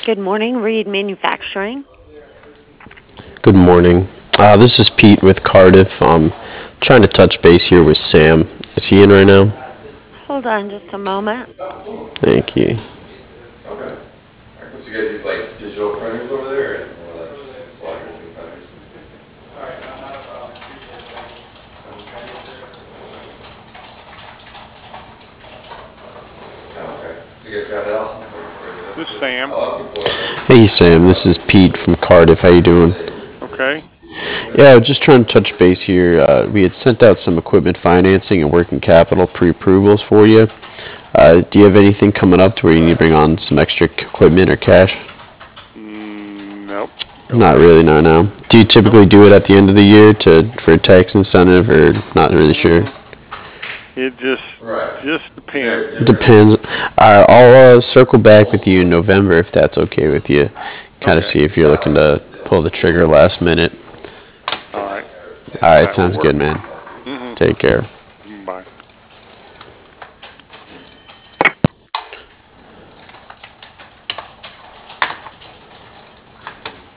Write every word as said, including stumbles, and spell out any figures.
Good morning, Reed Manufacturing. Good morning. Uh, this is Pete with Cardiff. Um, trying to touch base here with Sam. Is he in right now? Hold on just a moment. Thank you. So you guys use like digital printers over there, or more like sliders and printers? Oh, okay. So you guys got it all? This is Sam. Hey Sam, this is Pete from Cardiff. How you doing? Okay. Yeah, I was just trying to touch base here. Uh, we had sent out some equipment financing and working capital pre-approvals for you. Uh, do you have anything coming up to where you need to bring on some extra equipment or cash? Mm, nope. Not really, no, no. Do you typically do it at the end of the year to for a tax incentive, or not really sure? Mm, it just just depends. Depends. Uh, I'll uh, circle back with you in November if that's okay with you. Kind of Okay. see if you're looking to pull the trigger last minute. All right. All right, That will sounds work. good, man. Mm-hmm. Take care. Bye.